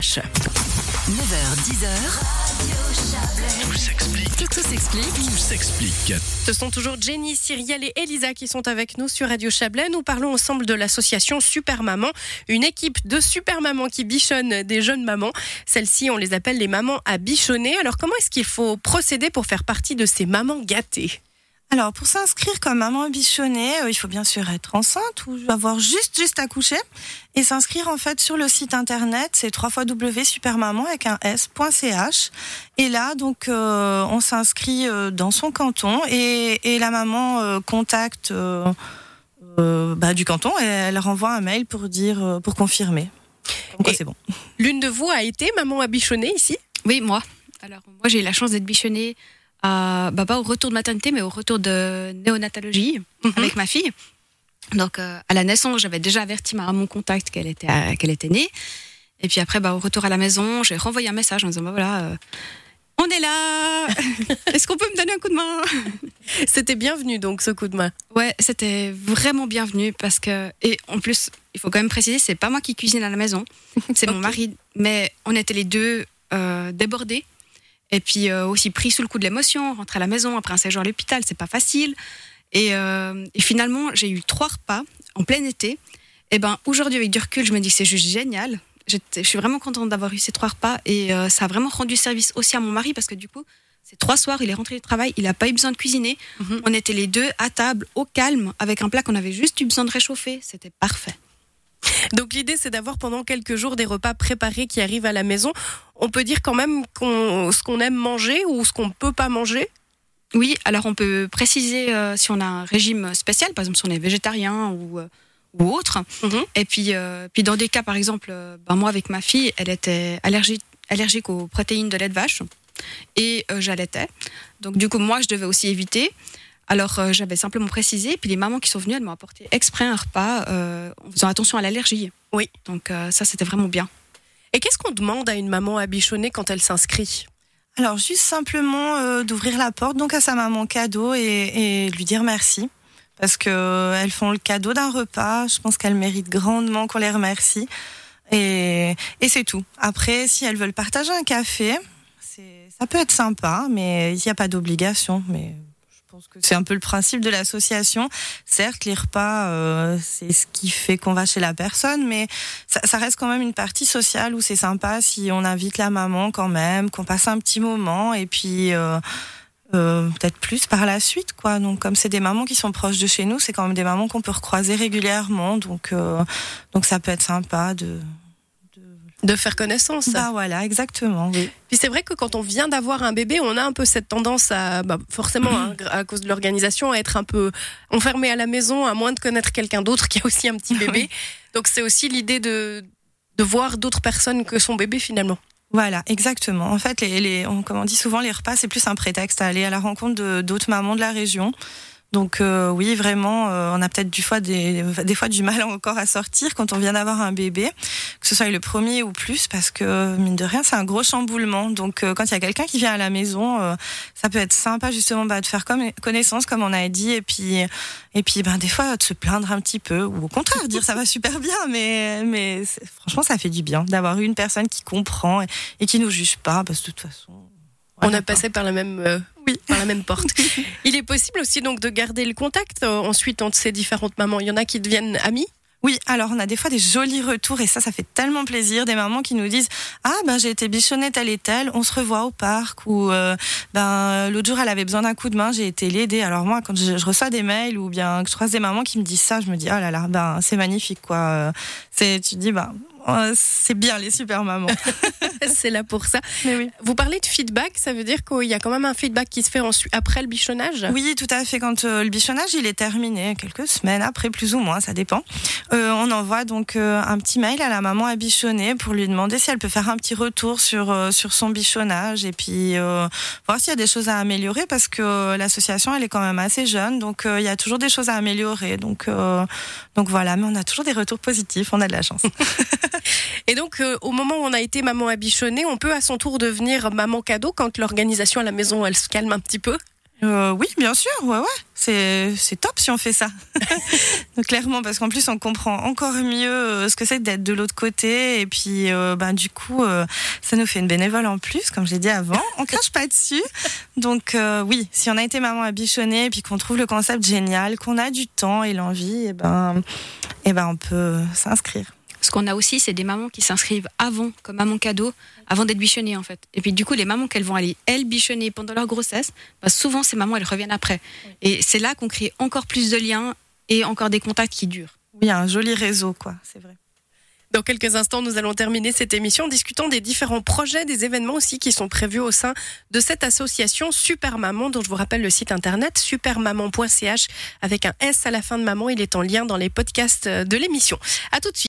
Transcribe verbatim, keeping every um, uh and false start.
neuf heures dix heures. Tout s'explique. Tout, tout s'explique. Tout s'explique. Ce sont toujours Jenny, Cyrielle et Elisa qui sont avec nous sur Radio Chablais. Nous parlons ensemble de l'association Super Maman, une équipe de super mamans qui bichonnent des jeunes mamans. Celles-ci, on les appelle les mamans à bichonner. Alors comment est-ce qu'il faut procéder pour faire partie de ces mamans gâtées ? Alors, pour s'inscrire comme maman bichonnée, euh, il faut bien sûr être enceinte ou avoir juste, juste accouché. Et s'inscrire, en fait, sur le site internet, c'est w w w point supermaman avec un s point c h. Et là, donc, euh, on s'inscrit euh, dans son canton et, et la maman euh, contacte euh, euh, bah, du canton et elle renvoie un mail pour dire, euh, pour confirmer. Donc, quoi, c'est bon. L'une de vous a été maman à bichonner ici ? Oui, moi. Alors, moi, j'ai eu la chance d'être bichonnée. Euh, bah pas au retour de maternité, mais au retour de néonatologie mm-hmm. avec ma fille. Donc, euh, à la naissance, j'avais déjà averti ma mon contact qu'elle était, euh, qu'elle était née. Et puis après, bah, au retour à la maison, j'ai renvoyé un message en disant, bah voilà, euh, on est là. Est-ce qu'on peut me donner un coup de main ? C'était bienvenu, donc, ce coup de main. Ouais, c'était vraiment bienvenu parce que, et en plus, il faut quand même préciser, c'est pas moi qui cuisine à la maison, c'est okay. mon mari. Mais on était les deux euh, débordés. Et puis euh, aussi pris sous le coup de l'émotion, rentrer à la maison après un séjour à l'hôpital, c'est pas facile. Et, euh, et finalement, j'ai eu trois repas en plein été. Et ben aujourd'hui, avec du recul, je me dis que c'est juste génial. J'étais, je suis vraiment contente d'avoir eu ces trois repas et euh, ça a vraiment rendu service aussi à mon mari parce que du coup, ces trois soirs, il est rentré du travail, il a pas eu besoin de cuisiner. Mm-hmm. On était les deux à table, au calme, avec un plat qu'on avait juste eu besoin de réchauffer. C'était parfait. Donc l'idée, c'est d'avoir pendant quelques jours des repas préparés qui arrivent à la maison. On peut dire quand même qu'on, ce qu'on aime manger ou ce qu'on ne peut pas manger ? Oui, alors on peut préciser euh, si on a un régime spécial, par exemple si on est végétarien ou, euh, ou autre. Mm-hmm. Et puis, euh, puis dans des cas, par exemple, euh, ben moi avec ma fille, elle était allergique, allergique aux protéines de lait de vache et euh, j'allaitais. Donc du coup, moi, je devais aussi éviter. Alors, euh, j'avais simplement précisé, puis les mamans qui sont venues, elles m'ont apporté exprès un repas euh, en faisant attention à l'allergie. Oui. Donc, euh, ça, c'était vraiment bien. Et qu'est-ce qu'on demande à une maman à bichonner quand elle s'inscrit ? Alors, juste simplement euh, d'ouvrir la porte donc à sa maman cadeau et, et lui dire merci. Parce qu'elles font le cadeau d'un repas. Je pense qu'elles méritent grandement qu'on les remercie. Et, et c'est tout. Après, si elles veulent partager un café, c'est, ça peut être sympa, mais il n'y a pas d'obligation. Mais... Je pense que c'est un peu le principe de l'association. Certes, les repas, euh, c'est ce qui fait qu'on va chez la personne, mais ça, ça reste quand même une partie sociale où c'est sympa si on invite la maman quand même, qu'on passe un petit moment et puis euh, euh, peut-être plus par la suite, quoi. Donc, comme c'est des mamans qui sont proches de chez nous, c'est quand même des mamans qu'on peut recroiser régulièrement, donc euh, donc ça peut être sympa de de faire connaissance. Bah voilà, exactement. Oui. Puis c'est vrai que quand on vient d'avoir un bébé, on a un peu cette tendance à, bah, forcément, hein, à cause de l'organisation, à être un peu enfermé à la maison, à moins de connaître quelqu'un d'autre qui a aussi un petit bébé. Oui. Donc c'est aussi l'idée de de voir d'autres personnes que son bébé finalement. Voilà, exactement. En fait, les, les, on, comme on dit souvent, les repas, c'est plus un prétexte à aller à la rencontre de, d'autres mamans de la région. Donc euh, oui, vraiment, euh, on a peut-être du fois des, des fois du mal encore à sortir quand on vient d'avoir un bébé, que ce soit le premier ou plus, parce que mine de rien, c'est un gros chamboulement. Donc euh, quand il y a quelqu'un qui vient à la maison, euh, ça peut être sympa justement bah, de faire comme, connaissance, comme on a dit, et puis et puis ben des fois de se plaindre un petit peu, ou au contraire dire ça va super bien, mais mais franchement ça fait du bien d'avoir une personne qui comprend et, et qui nous juge pas, parce que de toute façon. On a passé par la même, euh, oui, par la même porte. Il est possible aussi donc de garder le contact euh, ensuite entre ces différentes mamans. Il y en a qui deviennent amies. Oui, alors on a des fois des jolis retours et ça, ça fait tellement plaisir. Des mamans qui nous disent « Ah, ben j'ai été bichonnée telle et telle, on se revoit au parc » ou euh, « Ben l'autre jour, elle avait besoin d'un coup de main, j'ai été l'aider. » Alors moi, quand je, je reçois des mails ou bien que je croise des mamans qui me disent ça, je me dis « Oh là là, ben c'est magnifique quoi. » C'est, tu te dis « Ben c'est bien les super mamans. » C'est là pour ça. Mais oui. Vous parlez de feedback, ça veut dire qu'il y a quand même un feedback qui se fait ensuite, après le bichonnage ? Oui, tout à fait. Quand euh, le bichonnage il est terminé, quelques semaines après, plus ou moins, ça dépend, euh, on envoie donc euh, un petit mail à la maman à bichonner pour lui demander si elle peut faire un petit retour sur, euh, sur son bichonnage et puis euh, voir s'il y a des choses à améliorer parce que euh, l'association elle est quand même assez jeune, donc euh, il y a toujours des choses à améliorer. Donc, euh, donc voilà, mais on a toujours des retours positifs, on a de la chance. Et donc, euh, au moment où on a été maman à bichonner, on peut à son tour devenir maman cadeau quand l'organisation à la maison, elle se calme un petit peu ? Euh, oui, bien sûr, ouais, ouais. C'est, c'est top si on fait ça. Donc, clairement, parce qu'en plus, on comprend encore mieux euh, ce que c'est d'être de l'autre côté. Et puis, euh, ben, du coup, euh, ça nous fait une bénévole en plus, comme j'ai dit avant. On crache pas dessus. Donc, euh, oui, si on a été maman à bichonner et puis qu'on trouve le concept génial, qu'on a du temps et l'envie, et ben, et ben, on peut s'inscrire. Ce qu'on a aussi, c'est des mamans qui s'inscrivent avant, comme maman cadeau, avant d'être bichonnées en fait. Et puis du coup, les mamans qu'elles vont aller, elles, bichonner pendant leur grossesse, bah, souvent ces mamans, elles reviennent après. Oui. Et c'est là qu'on crée encore plus de liens et encore des contacts qui durent. Oui, un joli réseau, quoi, c'est vrai. Dans quelques instants, nous allons terminer cette émission en discutant des différents projets, des événements aussi qui sont prévus au sein de cette association Super Maman, dont je vous rappelle le site internet supermaman point c h avec un S à la fin de maman. Il est en lien dans les podcasts de l'émission. À tout de suite.